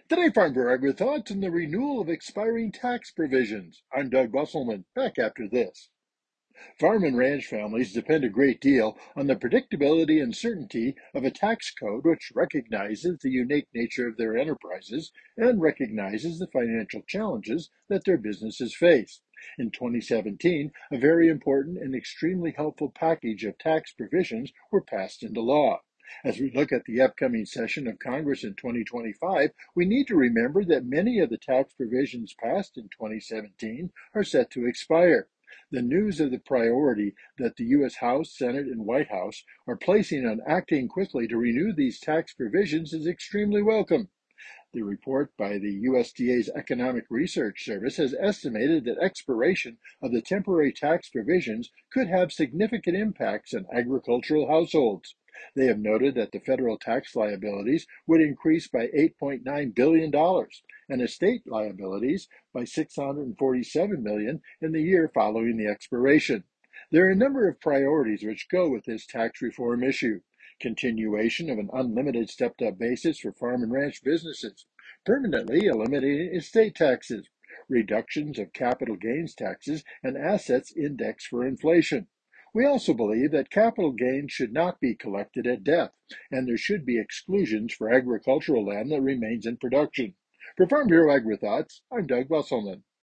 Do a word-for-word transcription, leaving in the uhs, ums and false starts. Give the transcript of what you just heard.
Today, Farm Bureau Agri Thoughts on the renewal of expiring tax provisions. I'm Doug Busselman, back after this. Farm and ranch families depend a great deal on the predictability and certainty of a tax code which recognizes the unique nature of their enterprises and recognizes the financial challenges that their businesses face. In twenty seventeen, a very important and extremely helpful package of tax provisions were passed into law. As we look at the upcoming session of Congress in twenty twenty-five, we need to remember that many of the tax provisions passed in twenty seventeen are set to expire. The news of the priority that the U S House, Senate, and White House are placing on acting quickly to renew these tax provisions is extremely welcome. The report by the U S D A's Economic Research Service has estimated that expiration of the temporary tax provisions could have significant impacts on agricultural households. They have noted that the federal tax liabilities would increase by eight point nine billion dollars and estate liabilities by six hundred forty-seven million dollars in the year following the expiration. There are a number of priorities which go with this tax reform issue: continuation of an unlimited stepped-up basis for farm and ranch businesses, permanently eliminating estate taxes, reductions of capital gains taxes, and assets indexed for inflation. We also believe that capital gains should not be collected at death, and there should be exclusions for agricultural land that remains in production. For Farm Bureau Agri Thoughts, I'm Doug Busselman.